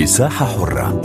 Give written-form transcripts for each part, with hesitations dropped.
مساحة حرة.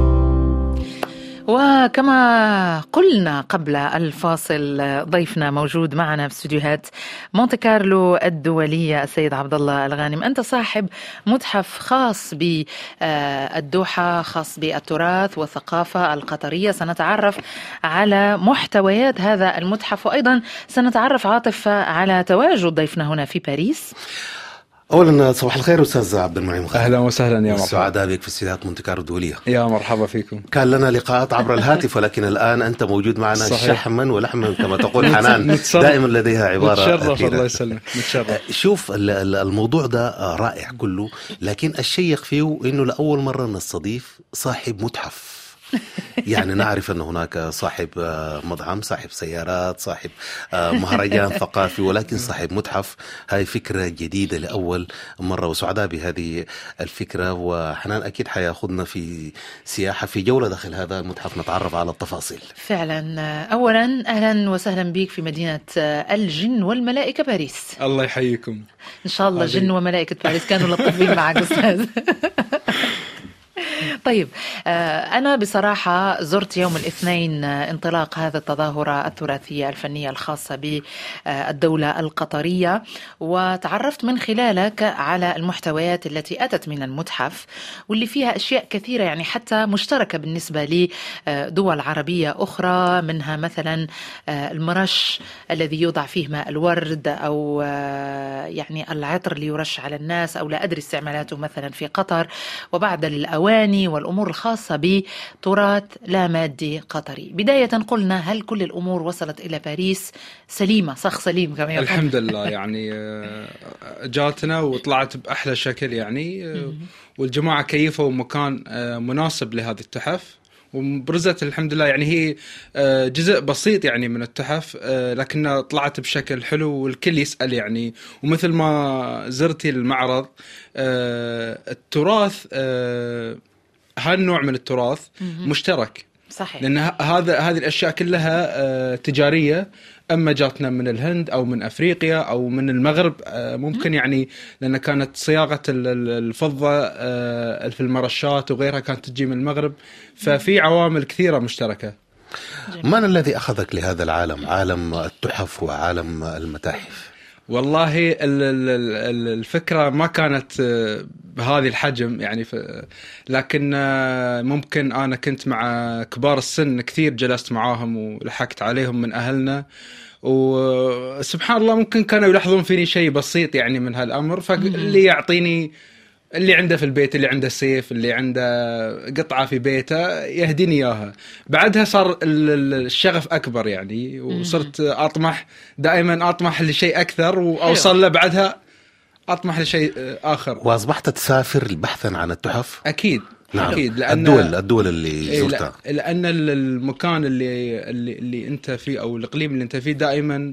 وكما قلنا قبل الفاصل ضيفنا موجود معنا في استديوهات مونte كارلو الدولية السيد عبد الله الغانم. أنت صاحب متحف خاص بالدوحة، خاص بالتراث والثقافة القطرية. سنتعرف على محتويات هذا المتحف، وأيضا سنتعرف عاطف على تواجد ضيفنا هنا في باريس. أولا صباح الخير أستاذ عبد المنعم. أهلا وسهلا يا مرحبا. سعداء بك في استديوهات مونte كارلو الدولية. يا مرحبا فيكم. كان لنا لقاءات عبر الهاتف، ولكن الآن أنت موجود معنا شحما ولحما كما تقول حنان دائما لديها عبارة. نتشرف. الله يسلمك. نتشرف. شوف الموضوع ده رائع كله، لكن الشيق فيه إنه لأول مرة نستضيف صاحب متحف. يعني نعرف أن هناك صاحب مطعم، صاحب سيارات، صاحب مهرجان ثقافي، ولكن صاحب متحف هاي فكرة جديدة لأول مرة، وسعداء بهذه الفكرة. وحنان أكيد حياخدنا في سياحة، في جولة داخل هذا المتحف، نتعرف على التفاصيل. فعلا. أولا أهلا وسهلا بك في مدينة الجن والملائكة باريس. الله يحييكم. إن شاء الله جن وملائكة باريس كانوا لطيفين معك أستاذ. طيب، أنا بصراحة زرت يوم الاثنين انطلاق هذا التظاهرة التراثية الفنية الخاصة بالدولة القطرية، وتعرفت من خلالك على المحتويات التي أتت من المتحف، واللي فيها أشياء كثيرة يعني حتى مشتركة بالنسبة لدول عربية أخرى، منها مثلا المرش الذي يوضع فيه ماء الورد، أو يعني العطر اللي يرش على الناس، أو لا أدري استعمالاته مثلا في قطر، وبعد الأواني والأمور الخاصة بتراث لا مادي قطري. بداية قلنا، هل كل الأمور وصلت إلى باريس سليمة، صخ سليم كما يقول؟ الحمد لله، يعني جاتنا وطلعت بأحلى شكل يعني، والجماعة كيفوا مكان مناسب لهذه التحف، وبرزت الحمد لله. يعني هي جزء بسيط يعني من التحف، لكنها طلعت بشكل حلو والكل يسأل يعني. ومثل ما زرتي المعرض، التراث، هالنوع من التراث مشترك. صحيح. لأن هذه الأشياء كلها تجارية، أما جاتنا من الهند أو من أفريقيا أو من المغرب ممكن يعني، لأن كانت صياغة الفضة في المرشات وغيرها كانت تجي من المغرب، ففي عوامل كثيرة مشتركة. من الذي أخذك لهذا العالم، عالم التحف وعالم المتاحف؟ والله الفكرة ما كانت بهذه الحجم يعني، لكن ممكن أنا كنت مع كبار السن كثير، جلست معاهم ولحقت عليهم من أهلنا، وسبحان الله ممكن كانوا يلاحظون فيني شيء بسيط يعني من هالأمر، فاللي يعطيني، اللي عنده في البيت، اللي عنده سيف، اللي عنده قطعة في بيته يهديني إياها. بعدها صار الشغف أكبر يعني، وصرت أطمح دائما، أطمح لشيء أكثر وأوصل له، بعدها أطمح لشيء آخر. وأصبحت تسافر بحثا عن التحف؟ أكيد. نعم. أكيد. لأن الدول اللي زرتها، لأن المكان اللي أنت فيه أو الإقليم اللي أنت فيه دائما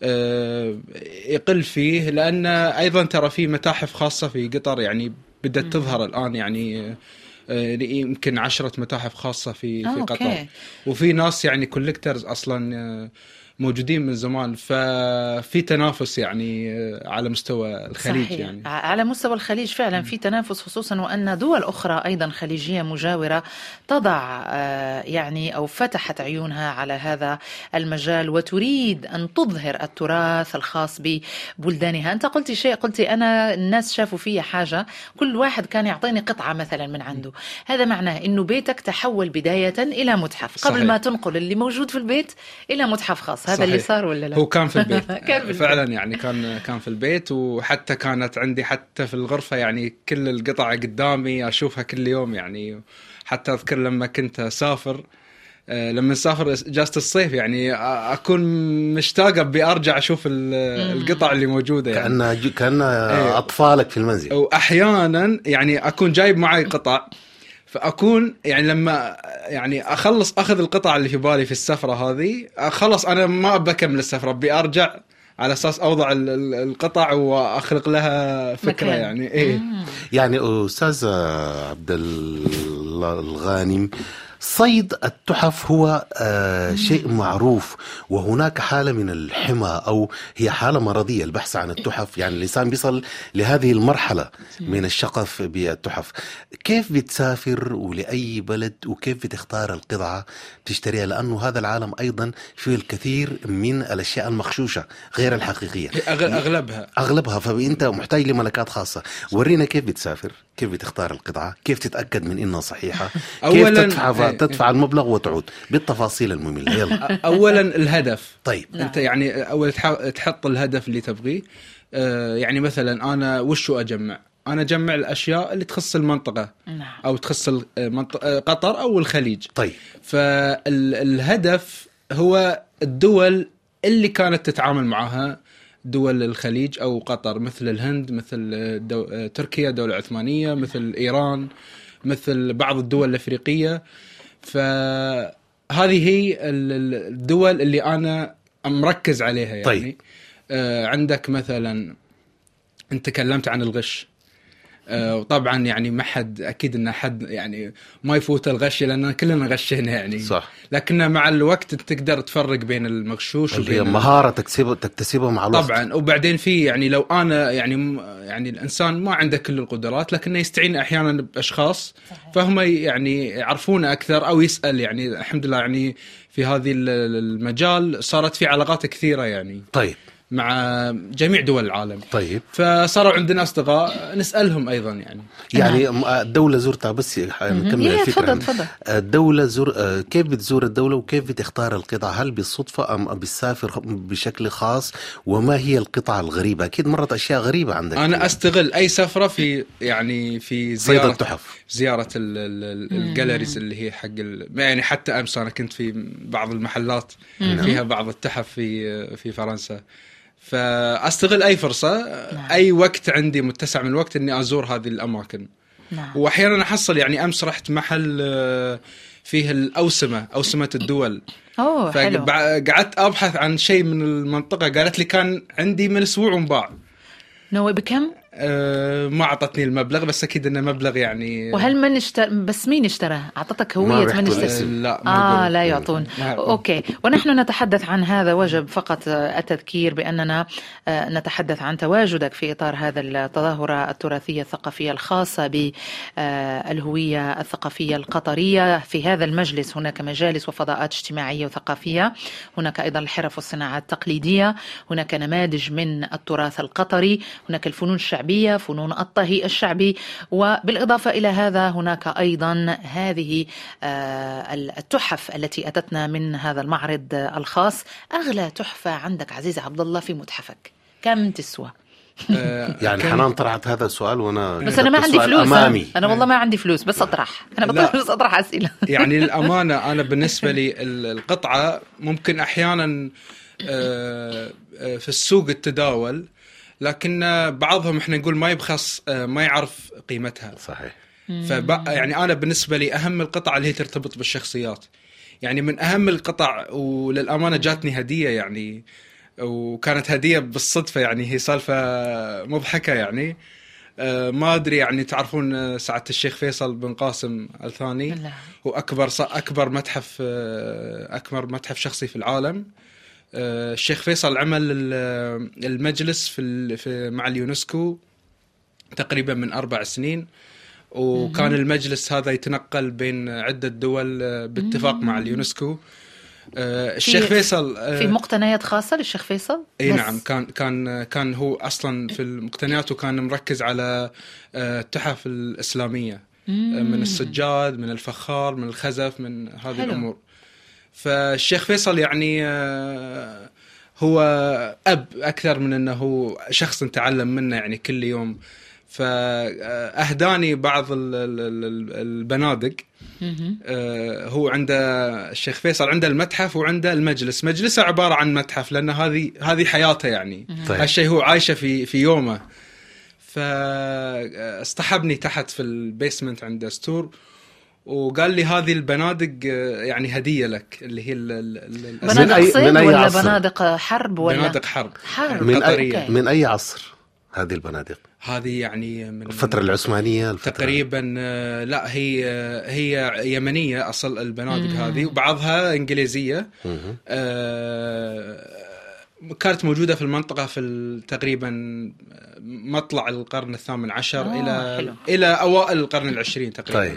يقل فيه، لأن أيضا ترى في متاحف خاصة في قطر يعني بدأت تظهر الآن يعني، يمكن 10 متاحف خاصة في قطر، وفي ناس يعني كوليكترز أصلا موجودين من زمان، ففي تنافس يعني على مستوى الخليج. صحيح. يعني على مستوى الخليج فعلا في تنافس، خصوصا وأن دول أخرى أيضا خليجية مجاورة تضع يعني أو فتحت عيونها على هذا المجال، وتريد أن تظهر التراث الخاص ببلدانها. أنت قلتي شيء، قلتي أنا الناس شافوا فيها حاجة، كل واحد كان يعطيني قطعة مثلا من عنده. هذا معناه أنه بيتك تحول بداية إلى متحف، قبل ما تنقل اللي موجود في البيت إلى متحف خاص. هذا اللي صار ولا لا؟ هو كان في البيت. فعلا يعني كان في البيت، وحتى كانت عندي حتى في الغرفة يعني كل القطع قدامي أشوفها كل يوم يعني. حتى أذكر لما كنت أسافر، لما نسافر إجازة الصيف يعني أكون مشتاق بأرجع أشوف القطع اللي موجودة يعني. كأن أطفالك في المنزل. وأحيانا يعني أكون جايب معي قطع، فأكون يعني لما يعني أخلص أخذ القطع اللي في بالي في السفرة هذه، أخلص أنا ما بكمل السفرة، بأرجع على أساس أوضع القطع وأخلق لها فكرة مكان. يعني يعني أستاذ عبد الله الغانم، صيد التحف هو شيء معروف، وهناك حالة من الحمى أو هي حالة مرضية البحث عن التحف. يعني الإنسان بيصل لهذه المرحلة من الشغف بالتحف. كيف بتسافر ولأي بلد وكيف بتختار القطعة تشتريها؟ لأنه هذا العالم أيضا فيه الكثير من الأشياء المخشوشة غير الحقيقية، أغلبها، فأنت محتاج لملكات خاصة. ورينا كيف بتسافر، كيف بتختار القطعة، كيف تتأكد من إنها صحيحة، كيف تدفع المبلغ وتعود بالتفاصيل المملة. يلا. أولا الهدف. طيب أنت يعني أول تحط الهدف اللي تبغيه. يعني مثلا أنا وشو أجمع؟ أنا أجمع الأشياء اللي تخص المنطقة أو تخص قطر أو الخليج. طيب فالهدف هو الدول اللي كانت تتعامل معها، دول الخليج أو قطر، مثل الهند، مثل تركيا دولة عثمانية، مثل إيران، مثل بعض الدول الأفريقية. فهذه هي الدول اللي أنا مركز عليها يعني. طيب. عندك مثلا أنت تكلمت عن الغش، وطبعا يعني ما حد اكيد ان حد يعني ما يفوت الغش، لان كلنا غشينا يعني. صح. لكن مع الوقت تقدر تفرق بين المغشوش وبين مهارة تكتسبها مع الوقت. طبعا. وبعدين في يعني لو انا يعني الانسان ما عنده كل القدرات، لكنه يستعين احيانا باشخاص فهم يعني يعرفون اكثر او يسال. يعني الحمد لله يعني في هذه المجال صارت في علاقات كثيرة يعني. طيب. مع جميع دول العالم. طيب. فصاروا عندنا أصدقاء نسألهم أيضا يعني الدولة زرتها، بس نكمل الفكرة. تفضل. الدولة كيف بتزور الدولة وكيف بتختار القطعة؟ هل بالصدفة أم بتسافر بشكل خاص؟ وما هي القطعة الغريبة؟ أكيد مرت أشياء غريبة عندك. أنا أستغل أي سفرة في يعني في زيارة التحف، زيارة الجاليريز اللي هي حق يعني حتى أمس أنا كنت في بعض المحلات فيها بعض التحف في فرنسا. فأستغل أي فرصة. أي وقت عندي متسع من الوقت إني أزور هذه الأماكن. وأحيانا أحصل يعني أمس رحت محل فيه أوسمة الدول. فقعدت أبحث عن شيء من المنطقة، قالت لي كان عندي من أسبوع ومباع. بكم؟ ما أعطتني المبلغ، بس أكيد إنه مبلغ يعني. وهل من بس مين اشترى؟ أعطتك هوية من اشترى؟ لا لا يعطون. أوكي. ونحن نتحدث عن هذا، وجب فقط التذكير بأننا نتحدث عن تواجدك في إطار هذا التظاهرة التراثية الثقافية الخاصة بالهوية الثقافية القطرية. في هذا المجلس هناك مجالس وفضاءات اجتماعية وثقافية، هناك أيضا الحرف والصناعات التقليدية، هناك نماذج من التراث القطري، هناك الفنون الشعبية، فنون الطهي الشعبي، وبالإضافة إلى هذا هناك أيضا هذه التحف التي أتتنا من هذا المعرض الخاص. أغلى تحفة عندك عزيز عبد الله في متحفك كم تسوى؟ يعني حنان طرحت هذا السؤال وانا بس انا ما عندي فلوس أمامي. انا والله ما عندي فلوس، بس اطرح. انا بس اطرح اسئله. يعني للامانه انا بالنسبه لي القطعه ممكن احيانا في السوق التداول، لكن بعضهم احنا نقول ما يبخس، ما يعرف قيمتها. صحيح. يعني انا بالنسبه لي اهم القطع اللي هي ترتبط بالشخصيات. يعني من اهم القطع، وللامانه جاتني هديه يعني، وكانت هديه بالصدفه يعني، هي سالفه مضحكه يعني. ما ادري يعني تعرفون سعاده الشيخ فيصل بن قاسم الثاني، هو اكبر متحف شخصي في العالم. الشيخ فيصل عمل المجلس مع اليونسكو تقريبا من 4 سنين، وكان المجلس هذا يتنقل بين عدة دول باتفاق مع اليونسكو. الشيخ فيصل في مقتنيات خاصة للشيخ فيصل؟ اي نعم. كان هو اصلا في المقتنيات وكان مركز على التحف الإسلامية، من السجاد، من الفخار، من الخزف، من هذه الأمور. فالشيخ فيصل يعني هو أب أكثر من أنه شخص نتعلم منه يعني كل يوم. فأهداني بعض البنادق. هو عنده الشيخ فيصل عنده المتحف وعنده المجلس. مجلسه عبارة عن متحف، لأن هذه حياته يعني. هالشيء هو عايشه في يومه. فاصطحبني تحت في البيسمنت عند ستور، وقال لي هذه البنادق يعني هدية لك، اللي هي بنادق صيد ولا عصر؟ بنادق حرب ولا بنادق حرب من أي عصر هذه البنادق؟ هذه يعني من الفترة العثمانية تقريبا. لا هي يمنية أصل البنادق هذه، وبعضها إنجليزية. كانت موجودة في المنطقة في تقريبا مطلع القرن الثامن عشر إلى أوائل القرن العشرين تقريبا. طيب.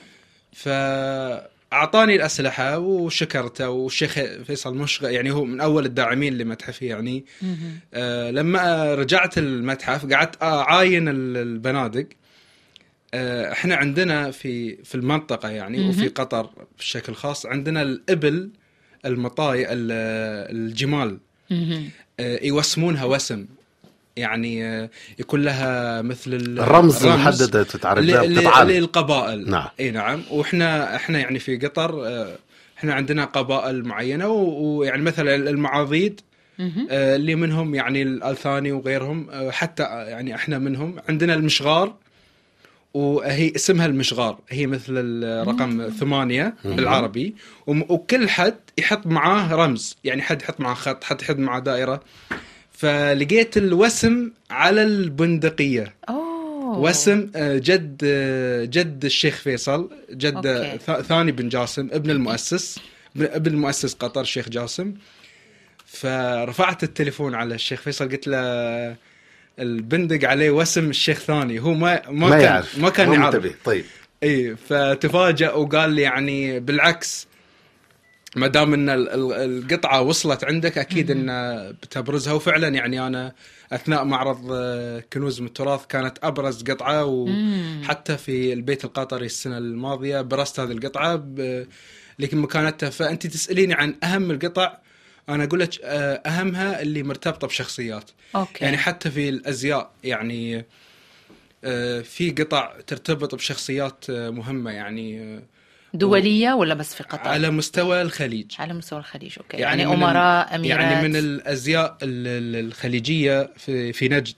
فأعطاني الأسلحة وشكرته، والشيخ فيصل مشغل يعني هو من أول الداعمين لمتحفي يعني. لما رجعت المتحف قعدت أعاين البنادق. احنا عندنا في المنطقة يعني وفي قطر بشكل خاص عندنا الإبل المطاي الجمال يوسمونها وسم، يعني يكون لها مثل الرمز محددة تتعرف بها للقبائل. نعم. اي نعم. واحنا يعني في قطر احنا عندنا قبائل معينة، ويعني مثلا المعاضيد اللي منهم يعني الألثاني وغيرهم، حتى يعني احنا منهم. عندنا المشغار، وهي اسمها المشغار، هي مثل الرقم 8 بالعربي، وكل حد يحط معاه رمز، يعني حد يحط معاه خط، حد يحط معاه دائرة. فلقيت الوسم على البندقية. وسم جد الشيخ فيصل، جد ثاني بن جاسم ابن المؤسس قطر الشيخ جاسم. فرفعت التليفون على الشيخ فيصل قلت له البندق عليه وسم الشيخ ثاني، هو ما كان يعرف. طيب. اي فتفاجأ وقال لي يعني بالعكس، ما دام ان القطعه وصلت عندك اكيد ان بتبرزها. وفعلا يعني انا اثناء معرض كنوز من التراث كانت ابرز قطعه، وحتى في البيت القطري السنه الماضيه برزت هذه القطعه لكن مكانتها. فانت تساليني عن اهم القطع، أنا أقول لك أهمها اللي مرتبطة بشخصيات. يعني حتى في الأزياء يعني في قطع ترتبط بشخصيات مهمة، يعني دولية ولا بس في قطر؟ على مستوى الخليج. على مستوى الخليج. أوكي. يعني أمراء، أميرات. يعني من الأزياء الخليجية في نجد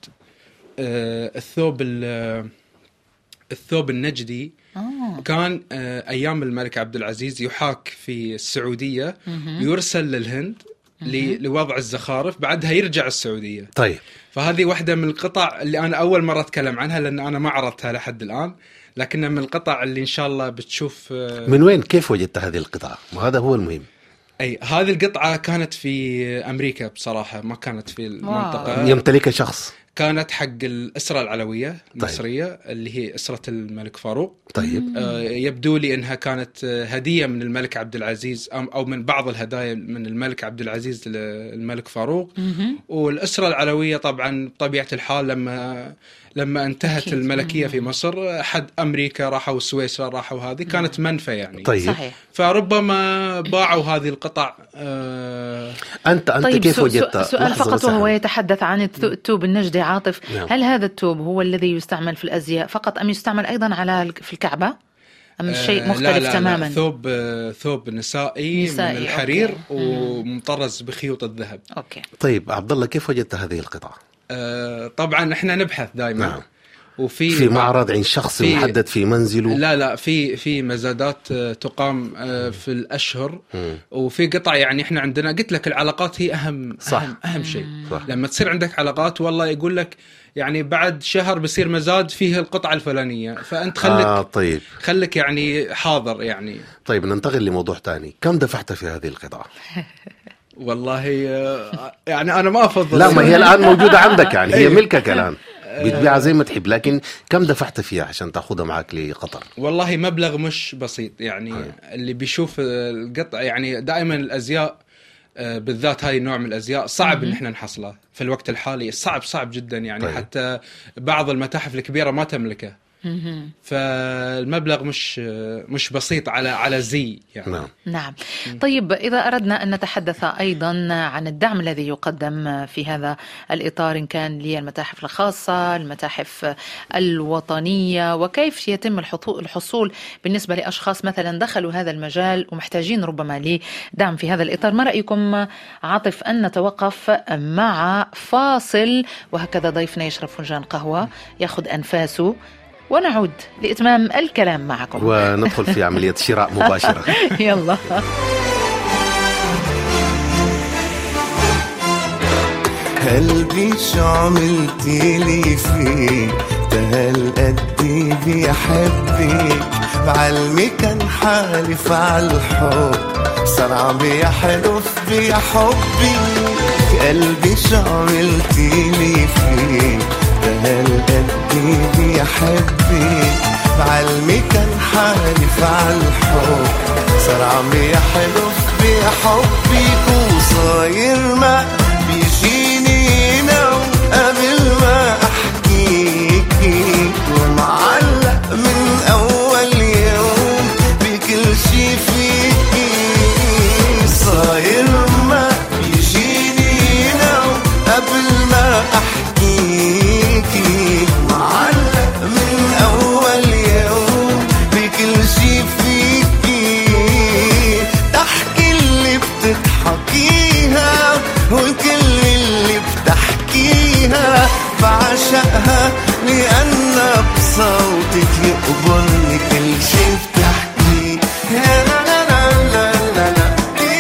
الثوب النجدي كان أيام الملك عبد العزيز يحاك في السعودية، يرسل للهند لوضع الزخارف، بعدها يرجع السعودية. طيب. فهذه واحدة من القطع اللي أنا أول مرة أتكلم عنها، لأن أنا ما عرضتها لحد الآن، لكنها من القطع اللي إن شاء الله بتشوف. من وين كيف وجدت هذه القطعة؟ وهذا هو المهم. أي هذه القطعة كانت في أمريكا بصراحة، ما كانت في المنطقة. يمتلكها شخص؟ كانت حق الأسرة العلوية المصرية. طيب. اللي هي أسرة الملك فاروق. طيب. يبدو لي أنها كانت هدية من الملك عبد العزيز، أو من بعض الهدايا من الملك عبد العزيز للملك فاروق. والأسرة العلوية طبعا بطبيعة الحال لما انتهت الملكية في مصر، حد أمريكا راحوا سويسرا راحوا، هذه كانت منفى يعني. طيب. صحيح. فربما باعوا هذه القطع. أنت طيب كيف وجدتها؟ سؤال فقط وهو يتحدث عن الثوب النجدي عاطف. نعم. هل هذا الثوب هو الذي يستعمل في الأزياء فقط، أم يستعمل أيضا في الكعبة، أم شيء مختلف؟ لا تماما. ثوب نسائي من الحرير. أوكي. ومطرز بخيوط الذهب. أوكي. طيب عبد الله، كيف وجدت هذه القطعة؟ طبعا احنا نبحث دائما. نعم. في معرض عند شخص محدد في منزله؟ لا في مزادات تقام في الأشهر. وفي قطع يعني احنا عندنا، قلت لك العلاقات هي أهم شيء. صح. لما تصير عندك علاقات والله يقول لك يعني بعد شهر بصير مزاد فيه القطعة الفلانية، فأنت طيب. خلك يعني حاضر يعني. طيب ننتقل لموضوع تاني. كم دفعت في هذه القطعة؟ والله يعني أنا ما أفضل. لا، ما هي الآن موجودة عندك، يعني هي ملكك الآن، بتبيعها زي ما تحب، لكن كم دفعت فيها عشان تأخذها معك لقطر؟ والله مبلغ مش بسيط يعني. اللي بيشوف القطع يعني دائما الأزياء بالذات هاي النوع من الأزياء صعب إن احنا نحصلها في الوقت الحالي، صعب جدا يعني. طيب. حتى بعض المتاحف الكبيرة ما تملكه. فالمبلغ مش بسيط على زي يعني. نعم. طيب إذا أردنا أن نتحدث أيضا عن الدعم الذي يقدم في هذا الإطار، إن كان للمتاحف الخاصة، المتاحف الوطنية، وكيف يتم الحصول بالنسبة لأشخاص مثلا دخلوا هذا المجال ومحتاجين ربما لدعم في هذا الإطار. ما رأيكم عاطف أن نتوقف مع فاصل، وهكذا ضيفنا يشرب فنجان قهوة يأخذ أنفاسه، ونعود لإتمام الكلام معكم وندخل في عملية شراء مباشرة. يلا. قلبي شو عملتيلي فيك هالقدي بيحبك، بعلمي كان حالف عالحب صار عم يحلف بحبي. قلبي شو عملتيلي فيك هالقدي بيحبك، بعلمي كان حالف عالحب صار عم يحلف بحبك. وصاير ما بيجيني نوم قبل ما احكيكي، ومعلق من اول يوم بكل شي فيكي. صاير ما بيجيني نوم قبل ما احكيكي، معلق من اول يوم بكل شي فيكي. تحكي اللي بتضحكيها والكل اللي بتحكيها، بعشقها لأنها بصوتك يقبرني كل شي بتحكي. لا لا لا لا لا لا.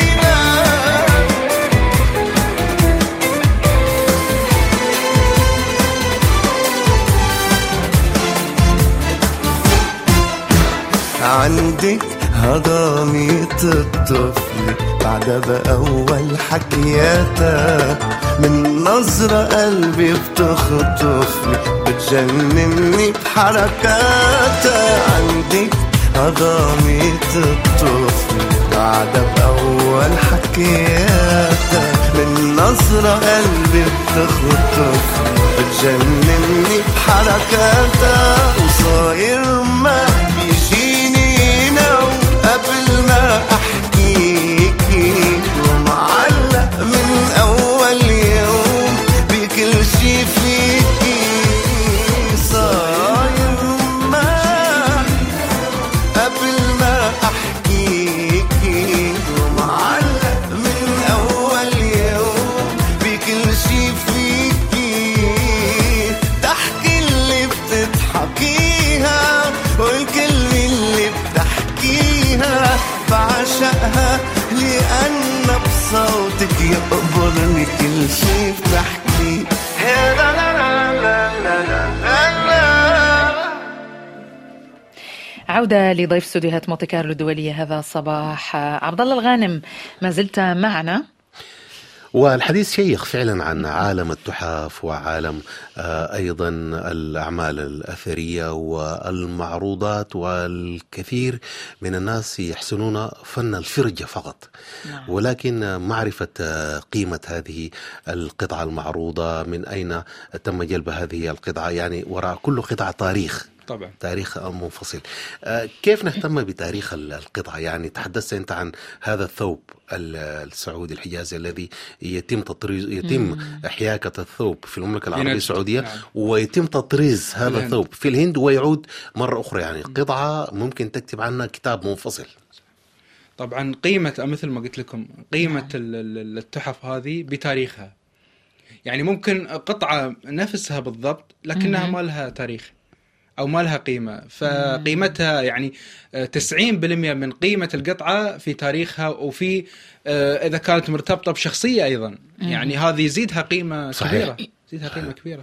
عندك هضامية الطفل بعدها بأول حكياتها، من نظرة قلبي بتخطفني بتجنني بحركاتها. عندك هضامية الطفل بعدها بأول حكياتها، من نظرة قلبي بتخطفني بتجنني بحركاتها. وصاير ما بيجيني نوم قبل ما احكيكي، ومعلق من اول يوم بكل شي فيكي. صاير ما قبل ما احكيكي، ومعلق من اول يوم بكل شي فيكي. تحكي اللي بتضحكيها والكلمة اللي بتحكيها، بعشقها لأن بصوتك يقبرني كل شي بتحكي. لا لا لا لا لا لا لا. عودة لضيف استوديوهات مونتي كارلو الدولية هذا الصباح عبد الله الغانم، ما زلت معنا والحديث شيق فعلا عن عالم التحف وعالم أيضا الأعمال الأثرية والمعروضات، والكثير من الناس يحسنون فن الفرجة فقط، ولكن معرفة قيمة هذه القطعة المعروضة، من أين تم جلب هذه القطعة، يعني وراء كل قطعة تاريخ، طبعا تاريخ منفصل. كيف نهتم بتاريخ القطعة؟ يعني تحدثت أنت عن هذا الثوب السعودي الحجازي الذي يتم تطريز، يتم حياكة الثوب في المملكة العربية السعودية، نعم. ويتم تطريز هذا الثوب في الهند ويعود مرة أخرى، يعني قطعة ممكن تكتب عنها كتاب منفصل. طبعا قيمة مثل ما قلت لكم قيمة التحف هذه بتاريخها، يعني ممكن قطعة نفسها بالضبط لكنها ما لها تاريخ أو ما لها قيمة، فقيمتها يعني 90% من قيمة القطعة في تاريخها، وفي إذا كانت مرتبطة بشخصية أيضا، يعني هذه يزيدها قيمة كبيرة، يزيدها قيمة كبيرة.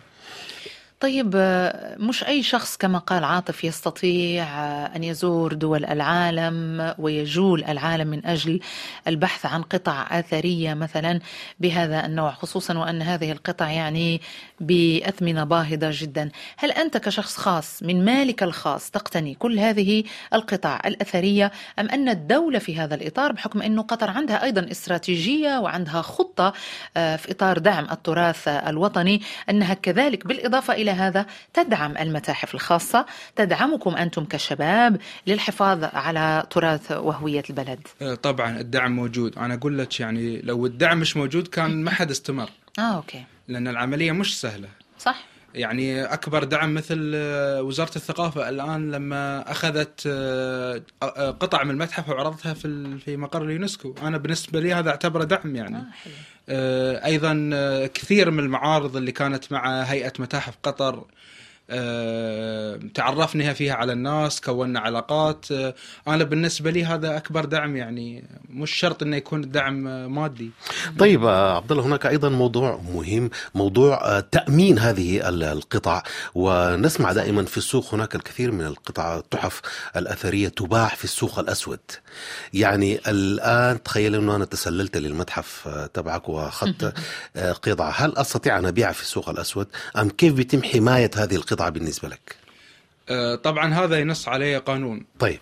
طيب، مش أي شخص كما قال عاطف يستطيع أن يزور دول العالم ويجول العالم من أجل البحث عن قطع أثرية مثلا بهذا النوع، خصوصا وأن هذه القطع يعني بأثمنة باهظة جدا. هل أنت كشخص خاص من مالك الخاص تقتني كل هذه القطع الأثرية، أم أن الدولة في هذا الإطار بحكم أنه قطر عندها أيضا استراتيجية وعندها خطة في إطار دعم التراث الوطني، أنها كذلك بالإضافة إلى هذا تدعم المتاحف الخاصة، تدعمكم أنتم كشباب للحفاظ على تراث وهوية البلد؟ طبعا الدعم موجود. أنا أقول لك يعني لو الدعم مش موجود كان ما حد استمر. أوكي. لأن العملية مش سهلة. صح. يعني أكبر دعم مثل وزارة الثقافة الآن لما أخذت قطع من المتحف وعرضتها في مقر اليونسكو، أنا بالنسبة لي هذا اعتبره دعم يعني. أيضا كثير من المعارض اللي كانت مع هيئة متاحف قطر تعرفنا فيها على الناس، كوننا علاقات. أنا بالنسبة لي هذا أكبر دعم، يعني مش شرط إنه يكون دعم مادي. طيب عبد الله، هناك أيضا موضوع مهم، موضوع تأمين هذه القطع. ونسمع دائما في السوق هناك الكثير من القطع التحف الأثرية تباع في السوق الأسود. يعني الآن تخيل أنه أنا تسللت للمتحف تبعك وأخذت قطعة، هل أستطيع أن أبيعها في السوق الأسود أم كيف بيتم حماية هذه القطعة بالنسبة لك؟ طبعا هذا ينص عليه قانون. طيب.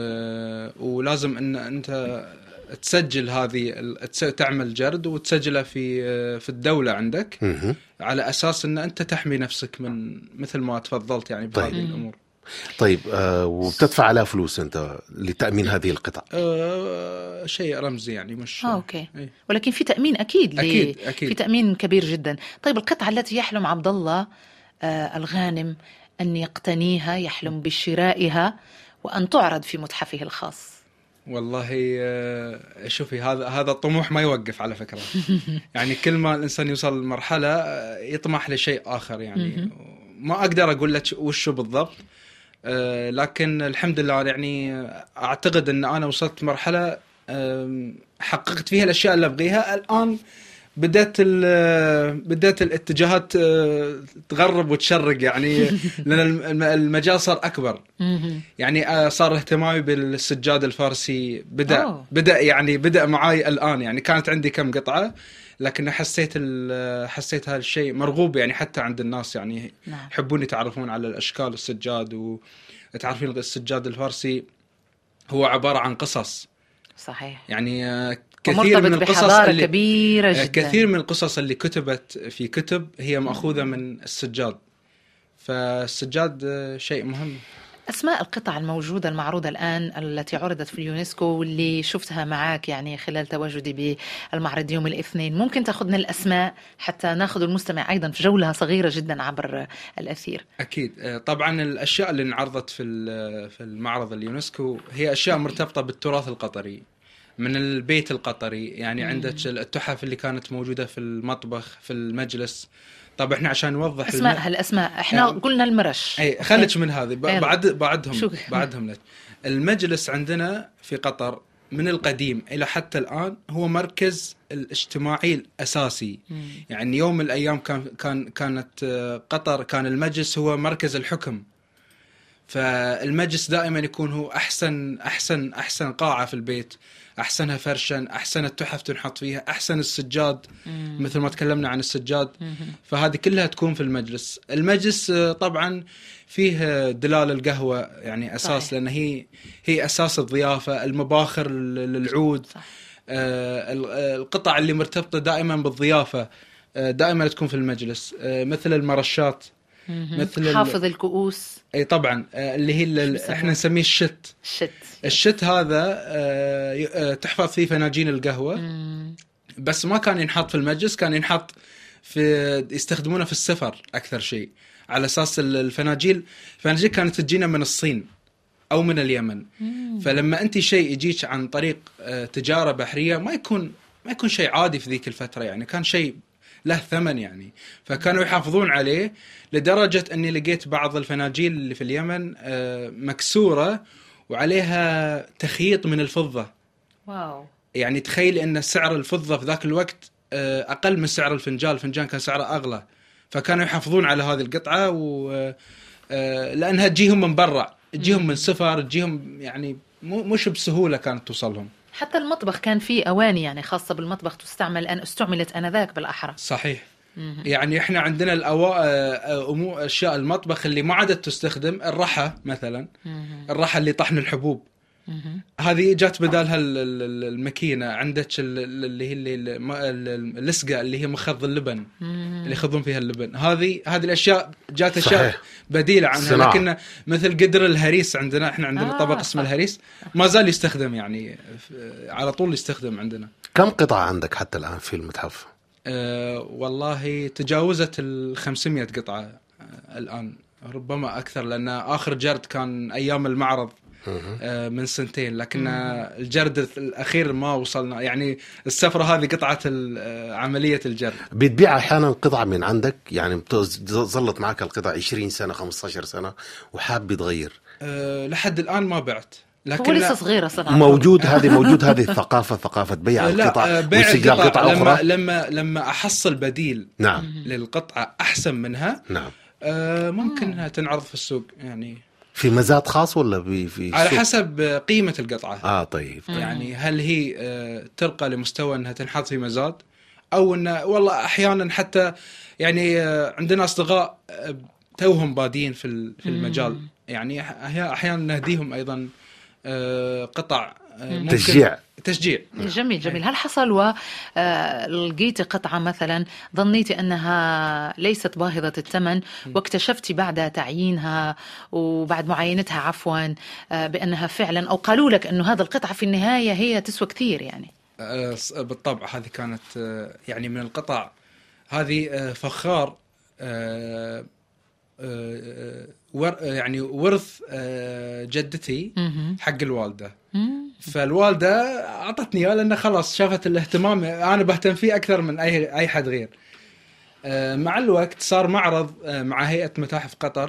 ولازم أن أنت تسجل هذه، تعمل جرد وتسجلها في الدولة عندك، على أساس أن أنت تحمي نفسك من مثل ما تفضلت يعني بهذه الأمور. طيب وبتدفع عليها فلوس أنت لتأمين هذه القطع؟ شيء رمزي يعني، مش أوكي. ولكن في تأمين أكيد. أكيد. في تأمين كبير جدا. طيب القطعة التي يحلم عبد الله الغانم أن يقتنيها، يحلم بشرائها وأن تعرض في متحفه الخاص؟ والله شوفي، هذا الطموح ما يوقف على فكرة. يعني كل ما الإنسان يوصل لمرحلة يطمح لشيء آخر، يعني ما أقدر أقول لك وشو بالضبط، لكن الحمد لله يعني أعتقد أن أنا وصلت مرحلة حققت فيها الأشياء اللي أبغيها. الآن بدأت الاتجاهات تغرب وتشرق، يعني لأن المجال صار أكبر. يعني صار اهتمامي بالسجاد الفارسي بدأ معاي الآن. يعني كانت عندي كم قطعة، لكن حسيت هذا الشيء مرغوب يعني حتى عند الناس، يعني يحبون يتعرفون على الأشكال السجاد. وتعرفين السجاد الفارسي هو عبارة عن قصص. صحيح. يعني كثير من القصص كبيرة جدا. كثير من القصص اللي كتبت في كتب هي مأخوذة من السجاد. فالسجاد شيء مهم. أسماء القطع الموجودة المعروضة الآن التي عرضت في اليونسكو واللي شفتها معك يعني خلال تواجدي بالمعرض يوم الاثنين، ممكن تأخذنا الأسماء حتى نأخذ المستمع أيضا في جولة صغيرة جدا عبر الأثير؟ أكيد. طبعا الأشياء اللي انعرضت في المعرض اليونسكو هي أشياء مرتبطة بالتراث القطري، من البيت القطري. يعني عندك التحف اللي كانت موجودة في المطبخ، في المجلس. طب احنا عشان نوضح الأسماء احنا قلنا المرش. اي خليك من هذه بعدهم لك. المجلس عندنا في قطر من القديم إلى حتى الآن هو مركز الاجتماعي الأساسي. يعني يوم من الأيام كانت قطر، كان المجلس هو مركز الحكم. فالمجلس دائما يكون هو أحسن قاعة في البيت، أحسنها فرشا، أحسن التحف تنحط فيها، أحسن السجاد مثل ما تكلمنا عن السجاد. فهذه كلها تكون في المجلس. المجلس طبعا فيه دلال القهوة يعني أساس، لأن هي أساس الضيافة. المباخر للعود، القطع اللي مرتبطة دائما بالضيافة دائما تكون في المجلس، مثل المرشات، مثل حافظ الكؤوس. اي طبعا، اللي هي احنا نسميه الشت هذا تحفظ فيه فناجين القهوة. بس ما كان ينحط في المجلس، كان ينحط يستخدمونه في السفر أكثر شيء، على أساس الفناجيل كانت تجينا من الصين أو من اليمن. فلما أنت شيء يجيك عن طريق تجارة بحرية ما يكون شيء عادي في ذيك الفترة، يعني كان شيء له ثمن يعني. فكانوا يحافظون عليه لدرجة أني لقيت بعض الفناجيل اللي في اليمن مكسورة وعليها تخييط من الفضة. واو. يعني تخيل أن سعر الفضة في ذاك الوقت أقل من سعر الفنجان كان سعره أغلى. فكانوا يحافظون على هذه القطعة، لأنها تجيهم من برا، تجيهم من سفر، تجيهم يعني مش بسهولة كانت توصلهم. حتى المطبخ كان فيه أواني يعني خاصة بالمطبخ تستعمل استعملت آنذاك بالأحرى. صحيح. يعني إحنا عندنا أشياء المطبخ اللي ما عادت تستخدم، الرحى مثلا، الرحى اللي طحن الحبوب، هذه جات بدالها الماكينة. عندك اللي هي اللسقة اللي هي مخض اللبن، اللي يخضون فيها اللبن. هذه الأشياء جات أشياء بديلة عنها. لكن مثل قدر الهريس عندنا، إحنا عندنا طبق اسمه الهريس ما زال يستخدم، يعني على طول يستخدم عندنا. كم قطعة عندك حتى الآن في المتحف؟ والله تجاوزت 500 قطعة الآن، ربما أكثر، لأن آخر جرد كان أيام المعرض من سنتين، لكن الجرد الأخير ما وصلنا، يعني السفرة هذه قطعة عملية الجرد. بتبيع أحيانا قطعة من عندك، يعني ظلت معك القطعة 20 سنة 15 سنة وحاب بتغير؟ لحد الآن ما بعت، هو لسه صغيرة صراحة. موجود هذه الثقافة، ثقافة بيع القطع بيع قطعة أخرى. لما أحصل بديل نعم للقطعة أحسن منها، نعم، ممكن انها تنعرض في السوق، يعني في مزاد خاص ولا في على السوق؟ حسب قيمة القطعة. طيب. يعني هل هي ترقى لمستوى انها تنحط في مزاد، او ان والله احيانا حتى يعني عندنا اصدقاء توهم بادين في المجال، يعني احيانا نهديهم ايضا قطع تشجيع. جميل. هل حصل ولقيتي قطعة مثلا ظنيتي أنها ليست باهظة الثمن واكتشفتي بعد تعيينها وبعد معاينتها عفوا بأنها فعلا، أو قالوا لك أنه هذا القطعة في النهاية هي تسوى كثير يعني؟ بالطبع هذه كانت يعني من القطع هذه فخار يعني ورث جدتي حق الوالدة. فالوالدة أعطتني لأن خلاص شافت الاهتمام أنا بهتم فيه أكثر من أي حد غير. مع الوقت صار معرض مع هيئة متاحف قطر،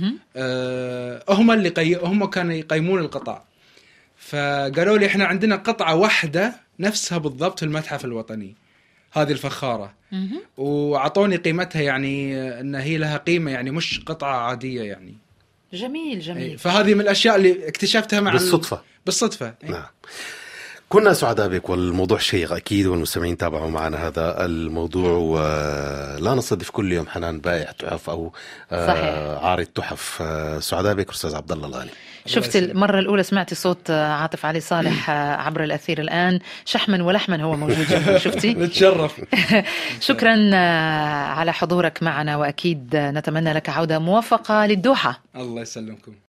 هم كانوا يقيمون القطع، فقالوا لي إحنا عندنا قطعة واحدة نفسها بالضبط في المتحف الوطني، هذه الفخارة، وعطوني قيمتها، يعني أن هي لها قيمة، يعني مش قطعة عادية يعني. جميل. فهذه من الأشياء اللي اكتشفتها مع بالصدفة. نعم. كنا سعداء بك، والموضوع شيق أكيد، والمستمعين تابعوا معنا هذا الموضوع، ولا نصادف كل يوم حنان بائع تحف أو عارض تحف. سعداء بك أستاذ عبد الله الغالي. شفت المرة الأولى سمعتي صوت عاطف علي صالح عبر الأثير، الآن شحما ولحما هو موجود جنبه. شفتي؟ نتشرف. شكرا على حضورك معنا، وأكيد نتمنى لك عودة موفقة للدوحة. الله يسلمكم.